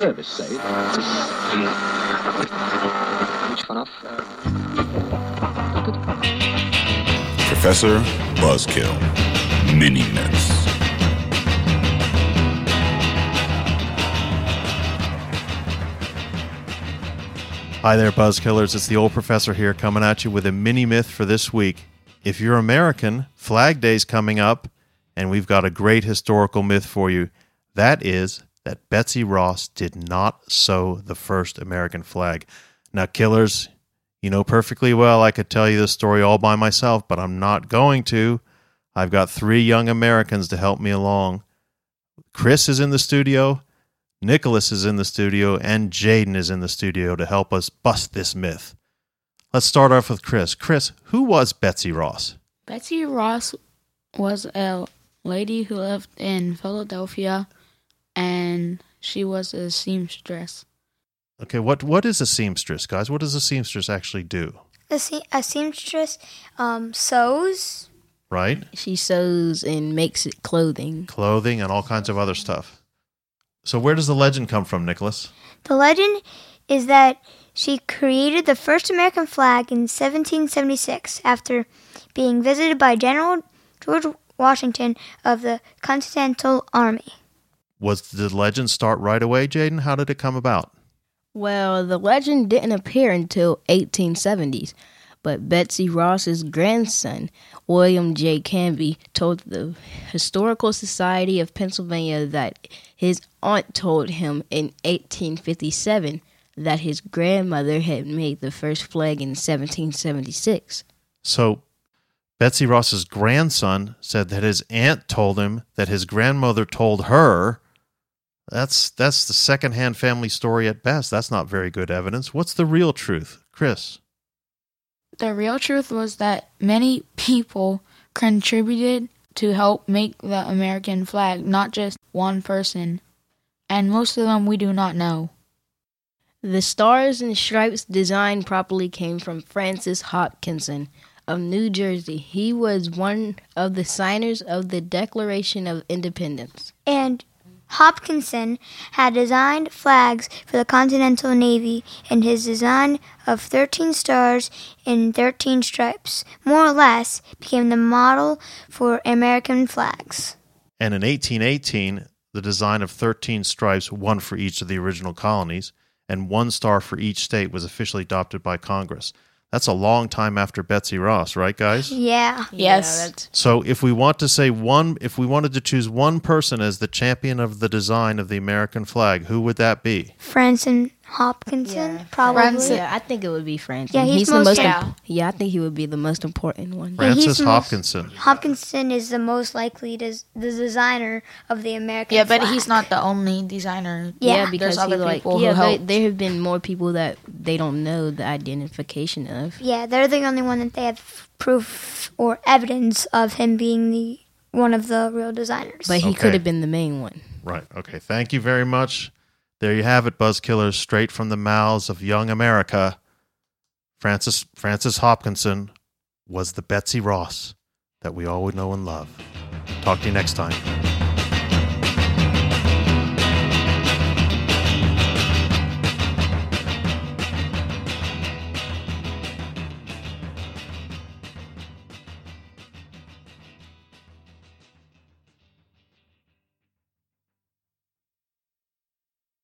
service say. Professor Buzzkill Mini Myths. Hi there, Buzzkillers. It's the old professor here coming at you with a mini myth for this week. If you're American, Flag Day's coming up, and we've got a great historical myth for you. That is that Betsy Ross did not sew the first American flag. Now, killers, you know perfectly well I could tell you this story all by myself, but I'm not going to. I've got 3 young Americans to help me along. Chris is in the studio, Nicholas is in the studio, and Jaden is in the studio to help us bust this myth. Let's start off with Chris. Chris, who was Betsy Ross? Betsy Ross was a lady who lived in Philadelphia, and she was a seamstress. Okay, what is a seamstress, guys? What does a seamstress actually do? A seamstress sews. Right? She sews and makes it clothing. Clothing and all kinds of other stuff. So where does the legend come from, Nicholas? The legend is that she created the first American flag in 1776 after being visited by General George Washington of the Continental Army. Was the legend start right away, Jaden? How did it come about? Well, the legend didn't appear until 1870s, but Betsy Ross's grandson, William J. Canby, told the Historical Society of Pennsylvania that his aunt told him in 1857 that his grandmother had made the first flag in 1776. So Betsy Ross's grandson said that his aunt told him that his grandmother told her. That's the secondhand family story at best. That's not very good evidence. What's the real truth? Chris? The real truth was that many people contributed to help make the American flag, not just one person. And most of them we do not know. The stars and stripes design probably came from Francis Hopkinson of New Jersey. He was one of the signers of the Declaration of Independence. And Hopkinson had designed flags for the Continental Navy, and his design of 13 stars and 13 stripes, more or less, became the model for American flags. And in 1818, the design of 13 stripes, one for each of the original colonies, and 1 star for each state was officially adopted by Congress. That's a long time after Betsy Ross, right, guys? Yeah. Yes. So if we want to say if we wanted to choose one person as the champion of the design of the American flag, who would that be? Francis Hopkinson, probably. Yeah, I think it would be Francis. Yeah, he's the most. yeah. I think he would be the most important one. Francis he's Hopkinson. Hopkinson is the most likely the designer of the American Yeah, flag. but he's not the only designer. Yeah, because there's other he, people who helped. there have been more people that they don't know the identification of. Yeah, they're the only one that they have proof or evidence of him being one of the real designers. But he Okay. could have been the main one. Right. Okay. Thank you very much. There you have it, Buzzkillers, straight from the mouths of young America. Francis Hopkinson was the Betsy Ross that we all would know and love. Talk to you next time.